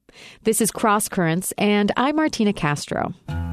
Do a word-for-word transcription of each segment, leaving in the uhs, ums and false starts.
This is Cross Currents, and I'm Martina Castro.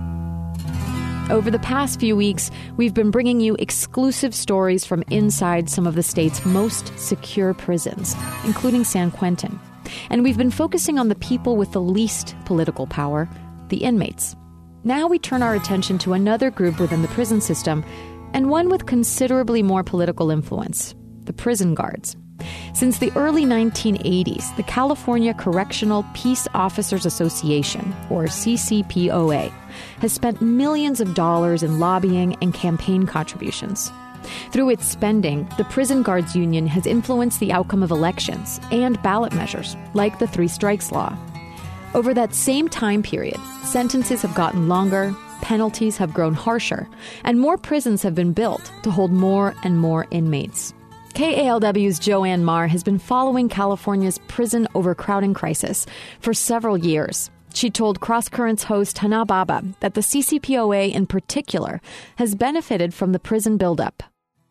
Over the past few weeks, we've been bringing you exclusive stories from inside some of the state's most secure prisons, including San Quentin. And we've been focusing on the people with the least political power, the inmates. Now we turn our attention to another group within the prison system, and one with considerably more political influence, the prison guards. Since the early nineteen eighties, the California Correctional Peace Officers Association, or C C P O A, has spent millions of dollars in lobbying and campaign contributions. Through its spending, the Prison Guards Union has influenced the outcome of elections and ballot measures, like the Three Strikes Law. Over that same time period, sentences have gotten longer, penalties have grown harsher, and more prisons have been built to hold more and more inmates. K A L W's Joanne Marr has been following California's prison overcrowding crisis for several years. She told Cross Currents host Hana Baba that the C C P O A in particular has benefited from the prison buildup.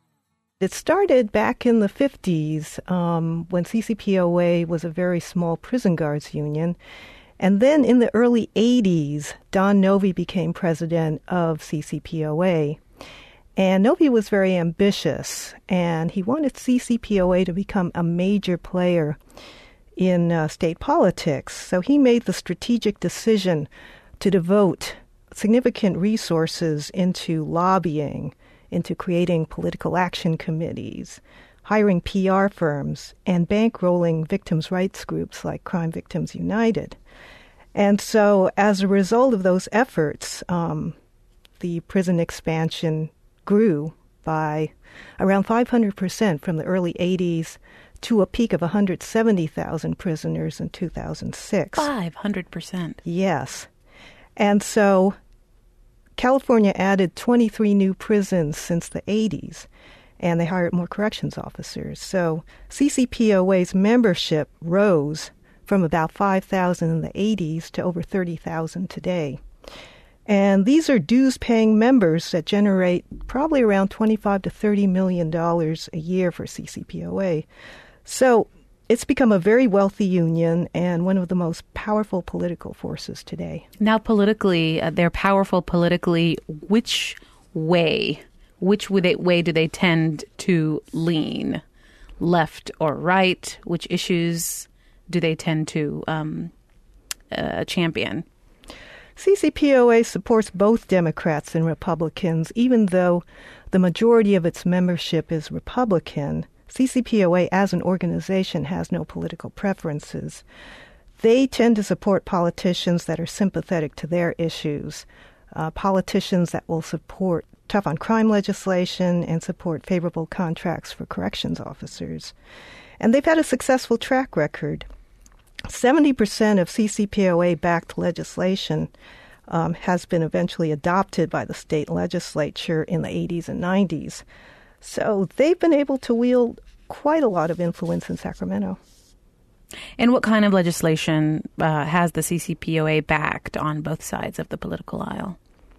It started back in the fifties um, when C C P O A was a very small prison guards union. And then in the early eighties, Don Novi became president of C C P O A. And Novi was very ambitious, and he wanted C C P O A to become a major player in uh, state politics. So he made the strategic decision to devote significant resources into lobbying, into creating political action committees, hiring P R firms, and bankrolling victims' rights groups like Crime Victims United. And so as a result of those efforts, um, the prison expansion grew by around five hundred percent from the early eighties to a peak of one hundred seventy thousand prisoners in two thousand six. five hundred percent. Yes. And so California added twenty-three new prisons since the eighties, and they hired more corrections officers. So C C P O A's membership rose from about five thousand in the eighties to over thirty thousand today. And these are dues-paying members that generate probably around twenty-five to thirty million dollars a year for C C P O A. So it's become a very wealthy union and one of the most powerful political forces today. Now, politically, uh, they're powerful politically. Which way, which way, they, way do they tend to lean? Left or right? Which issues do they tend to um, uh, champion? C C P O A supports both Democrats and Republicans, even though the majority of its membership is Republican. C C P O A as an organization has no political preferences. They tend to support politicians that are sympathetic to their issues, uh, politicians that will support tough on crime legislation and support favorable contracts for corrections officers. And they've had a successful track record. seventy percent of C C P O A-backed legislation um, has been eventually adopted by the state legislature in the eighties and nineties. So they've been able to wield quite a lot of influence in Sacramento. And what kind of legislation uh, has the C C P O A backed on both sides of the political aisle?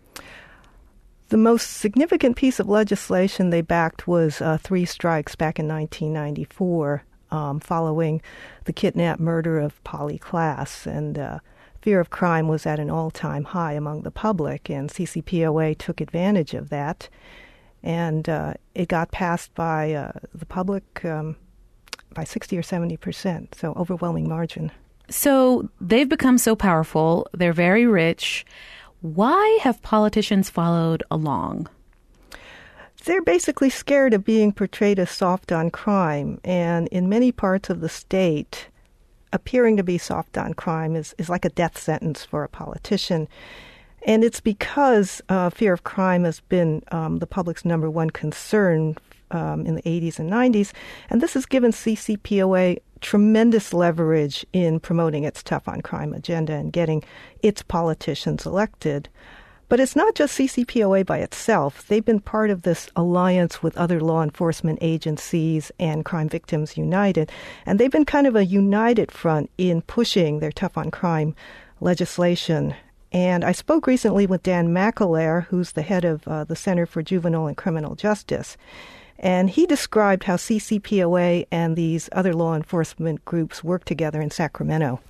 The most significant piece of legislation they backed was uh, three strikes back in nineteen ninety-four. Um, following the kidnap murder of Polly Klaas. And uh, fear of crime was at an all-time high among the public, and C C P O A took advantage of that. And uh, it got passed by uh, the public um, by sixty or seventy percent, so overwhelming margin. So they've become so powerful. They're very rich. Why have politicians followed along? They're basically scared of being portrayed as soft on crime, and in many parts of the state, appearing to be soft on crime is, is like a death sentence for a politician. And it's because uh, fear of crime has been um, the public's number one concern um, in the eighties and nineties, and this has given C C P O A tremendous leverage in promoting its tough on crime agenda and getting its politicians elected. But it's not just C C P O A by itself. They've been part of this alliance with other law enforcement agencies and Crime Victims United. And they've been kind of a united front in pushing their tough on crime legislation. And I spoke recently with Dan McAleer, who's the head of uh, the Center for Juvenile and Criminal Justice. And he described how C C P O A and these other law enforcement groups work together in Sacramento.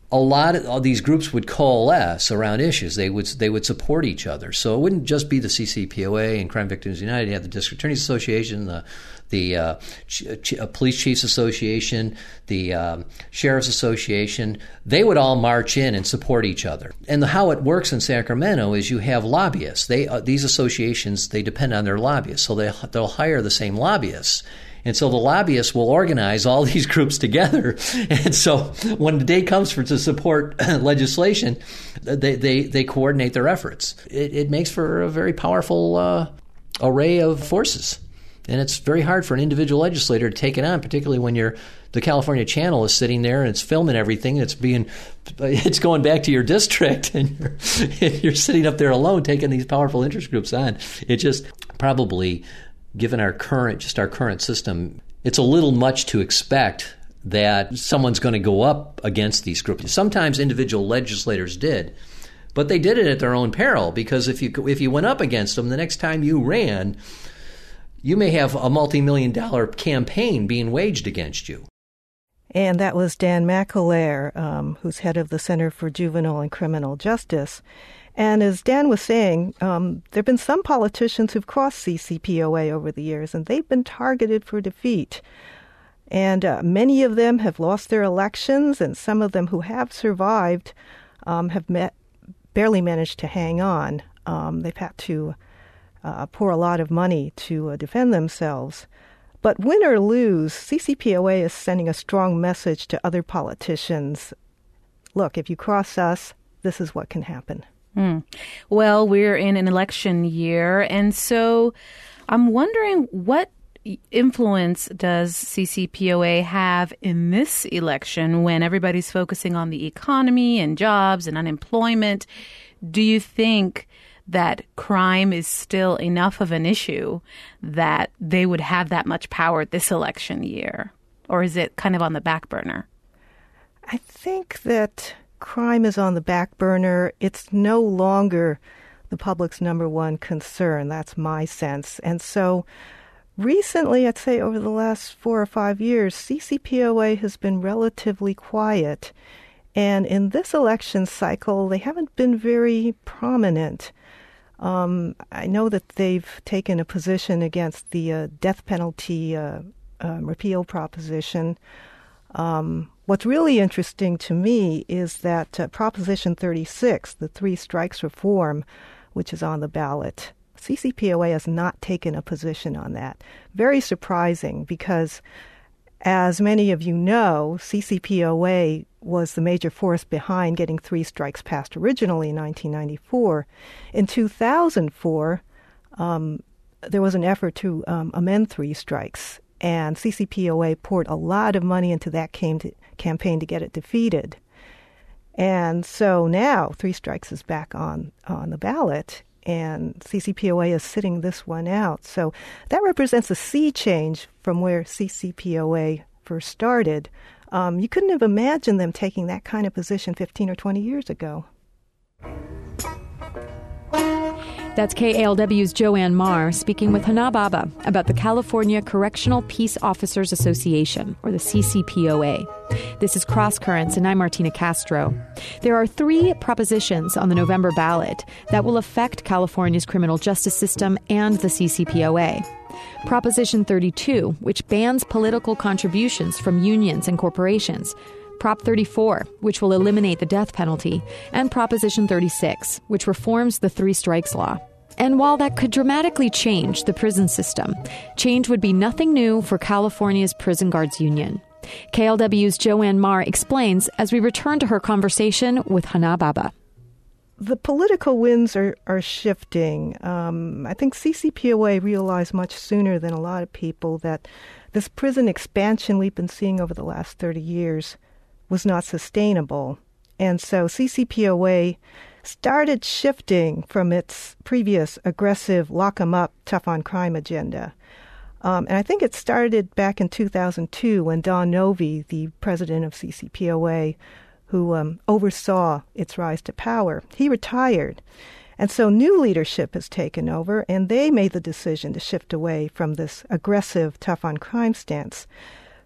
a lot of all these groups would coalesce around issues. They would they would support each other. So it wouldn't just be the C C P O A and Crime Victims United. You had the District Attorneys Association, the the uh, Ch- Ch- Police Chiefs Association, the um, Sheriff's Association. They would all march in and support each other. And the, how it works in Sacramento is you have lobbyists. They uh, these associations, they depend on their lobbyists, so they they'll hire the same lobbyists. And so the lobbyists will organize all these groups together. And so when the day comes for to support legislation, they, they, they coordinate their efforts. It, it makes for a very powerful uh, array of forces. And it's very hard for an individual legislator to take it on, particularly when you're the California Channel is sitting there and it's filming everything. It's being, it's going back to your district, and you're, you're sitting up there alone taking these powerful interest groups on. It just probably, given our current, just our current system, it's a little much to expect that someone's going to go up against these groups. Sometimes individual legislators did, but they did it at their own peril, because if you if you went up against them, the next time you ran, you may have a multi-million dollar campaign being waged against you. And that was Dan McAleer, um, who's head of the Center for Juvenile and Criminal Justice. And as Dan was saying, um, there have been some politicians who've crossed C C P O A over the years, and they've been targeted for defeat. And uh, many of them have lost their elections, and some of them who have survived um, have met, barely managed to hang on. Um, they've had to uh, pour a lot of money to uh, defend themselves. But win or lose, C C P O A is sending a strong message to other politicians. Look, if you cross us, this is what can happen. Mm. Well, we're in an election year, and so I'm wondering, what influence does C C P O A have in this election when everybody's focusing on the economy and jobs and unemployment? Do you think that crime is still enough of an issue that they would have that much power this election year? Or is it kind of on the back burner? I think that crime is on the back burner. It's no longer the public's number one concern. That's my sense. And so recently, I'd say over the last four or five years, C C P O A has been relatively quiet. And in this election cycle, they haven't been very prominent. Um, I know that they've taken a position against the uh, death penalty uh, uh, repeal proposition. Um, what's really interesting to me is that uh, Proposition thirty-six, the three strikes reform, which is on the ballot, C C P O A has not taken a position on that. Very surprising, because as many of you know, C C P O A was the major force behind getting three strikes passed originally in nineteen ninety-four. In two thousand four, um, there was an effort to um, amend three strikes, and C C P O A poured a lot of money into that came to, campaign to get it defeated. And so now three strikes is back on, on the ballot, and C C P O A is sitting this one out. So that represents a sea change from where C C P O A first started. Um, you couldn't have imagined them taking that kind of position fifteen or twenty years ago. That's K A L W's Joanne Marr speaking with Hana Baba about the California Correctional Peace Officers Association, or the C C P O A. This is Cross Currents, and I'm Martina Castro. There are three propositions on the November ballot that will affect California's criminal justice system and the C C P O A. Proposition thirty-two, which bans political contributions from unions and corporations. Prop thirty-four, which will eliminate the death penalty, and Proposition thirty-six, which reforms the three strikes law. And while that could dramatically change the prison system, change would be nothing new for California's Prison Guards Union. K L W's Joanne Marr explains as we return to her conversation with Hana Baba. The political winds are, are shifting. Um, I think C C P O A realized much sooner than a lot of people that this prison expansion we've been seeing over the last thirty years was not sustainable. And so C C P O A started shifting from its previous aggressive lock 'em up, tough on crime agenda. Um, and I think it started back in two thousand two when Don Novi, the president of C C P O A, who um, oversaw its rise to power, he retired. And so new leadership has taken over, and they made the decision to shift away from this aggressive, tough on crime stance.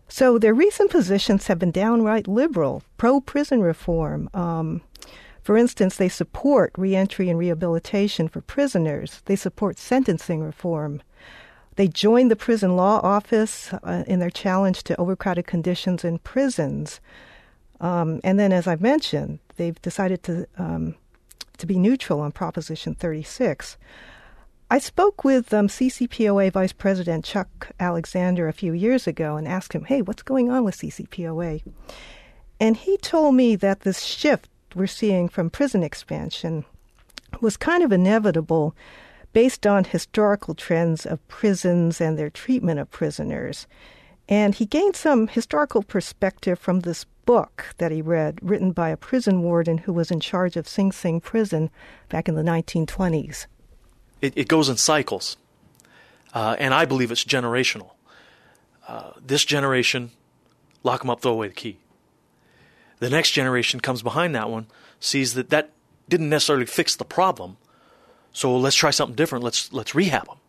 So their recent positions have been downright liberal, pro-prison reform. Um, for instance, they support reentry and rehabilitation for prisoners. They support sentencing reform. They joined the prison law office uh, in their challenge to overcrowded conditions in prisons. Um, and then, as I've mentioned, they've decided to um, to be neutral on Proposition thirty-six. I spoke with um, C C P O A Vice President Chuck Alexander a few years ago and asked him, hey, what's going on with C C P O A? And he told me that this shift we're seeing from prison expansion was kind of inevitable based on historical trends of prisons and their treatment of prisoners. And he gained some historical perspective from this book that he read, written by a prison warden who was in charge of Sing Sing Prison back in the nineteen twenties. It, it goes in cycles, uh, and I believe it's generational. Uh, this generation, lock them up, throw away the key. The next generation comes behind that one, sees that that didn't necessarily fix the problem, so let's try something different. Let's let's rehab them.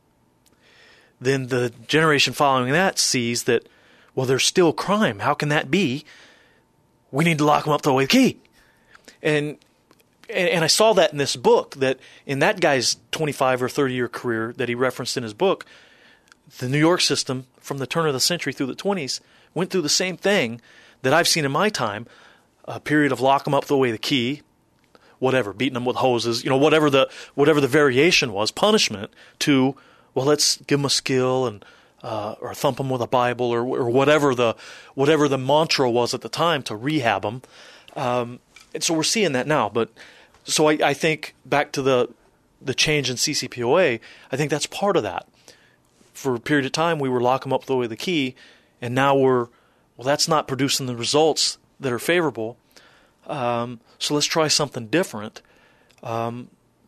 Then the generation following that sees that, well, there's still crime. How can that be? We need to lock them up, throw away the key. And and I saw that in this book, that in that guy's twenty-five or thirty year career that he referenced in his book, the New York system from the turn of the century through the twenties went through the same thing that I've seen in my time, a period of lock them up, throw away the key, whatever, beating them with hoses, you know, whatever the whatever the variation was, punishment, to, well, let's give them a skill and uh, or thump them with a Bible, or or whatever the whatever the mantra was at the time to rehab them. Um, and so we're seeing that now. But so I, I think back to the the change in C C P O A, I think that's part of that. For a period of time, we were lock them up, throw away the key, and now we're, well, that's not producing the results that are favorable. Um, so let's try something different. Um,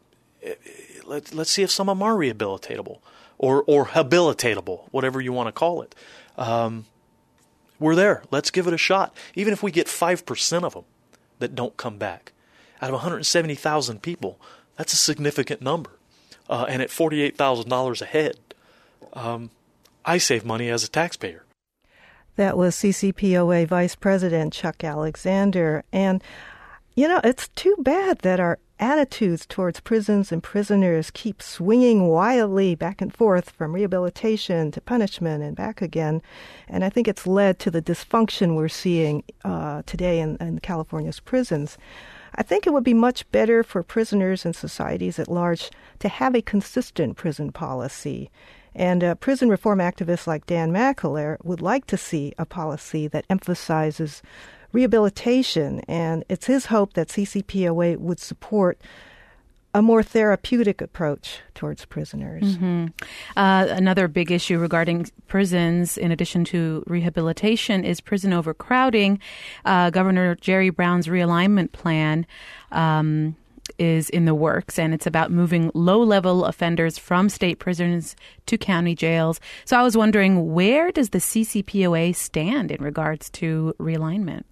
let, let's see if some of them are rehabilitatable or, or habilitatable, whatever you want to call it. Um, we're there. Let's give it a shot. Even if we get five percent of them that don't come back. Out of one hundred seventy thousand people, that's a significant number. Uh, and at forty-eight thousand dollars a head, um, I save money as a taxpayer. That was C C P O A Vice President Chuck Alexander. And, you know, it's too bad that our attitudes towards prisons and prisoners keep swinging wildly back and forth from rehabilitation to punishment and back again. And I think it's led to the dysfunction we're seeing uh, today in, in California's prisons. I think it would be much better for prisoners and societies at large to have a consistent prison policy. And uh, prison reform activists like Dan McAleer would like to see a policy that emphasizes rehabilitation. And it's his hope that C C P O A would support a more therapeutic approach towards prisoners. Mm-hmm. Uh, another big issue regarding prisons, in addition to rehabilitation, is prison overcrowding. Uh, Governor Jerry Brown's realignment plan um, is in the works, and it's about moving low-level offenders from state prisons to county jails. So I was wondering, where does the C C P O A stand in regards to realignment?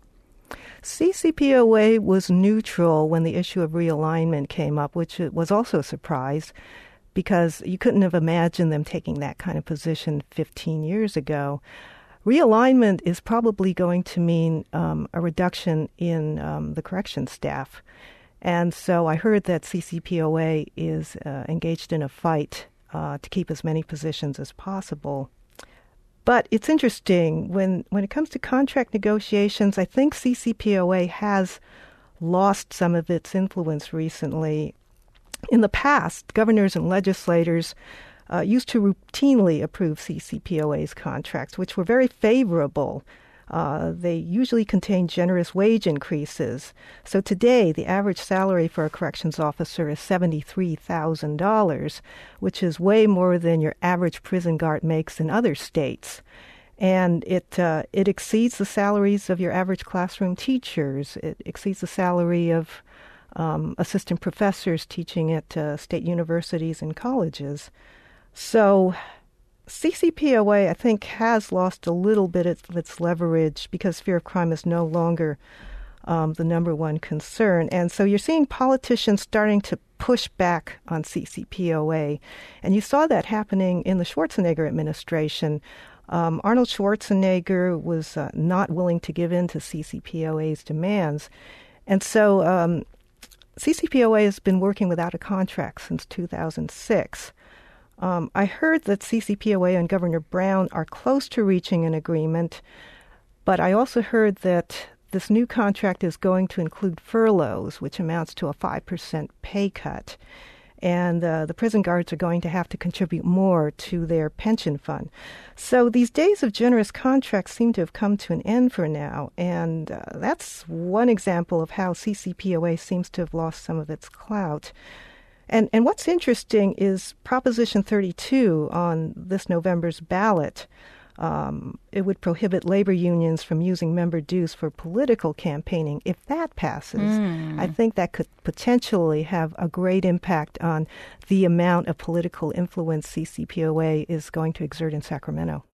C C P O A was neutral when the issue of realignment came up, which was also a surprise because you couldn't have imagined them taking that kind of position fifteen years ago. Realignment is probably going to mean um, a reduction in um, the corrections staff. And so I heard that C C P O A is uh, engaged in a fight uh, to keep as many positions as possible. But it's interesting, when, when it comes to contract negotiations, I think C C P O A has lost some of its influence recently. In the past, governors and legislators uh, used to routinely approve C C P O A's contracts, which were very favorable. Uh, they usually contain generous wage increases. So today, the average salary for a corrections officer is seventy-three thousand dollars, which is way more than your average prison guard makes in other states. And it uh, it exceeds the salaries of your average classroom teachers. It exceeds the salary of um, assistant professors teaching at uh, state universities and colleges. So C C P O A, I think, has lost a little bit of its leverage because fear of crime is no longer um, the number one concern. And so you're seeing politicians starting to push back on C C P O A. And you saw that happening in the Schwarzenegger administration. Um, Arnold Schwarzenegger was uh, not willing to give in to C C P O A's demands. And so um, C C P O A has been working without a contract since two thousand six. Um, I heard that C C P O A and Governor Brown are close to reaching an agreement, but I also heard that this new contract is going to include furloughs, which amounts to a five percent pay cut. And uh, the prison guards are going to have to contribute more to their pension fund. So these days of generous contracts seem to have come to an end for now. And uh, that's one example of how C C P O A seems to have lost some of its clout. And, and what's interesting is Proposition thirty-two on this November's ballot. Um, it would prohibit labor unions from using member dues for political campaigning. If that passes, mm. I think that could potentially have a great impact on the amount of political influence C C P O A is going to exert in Sacramento.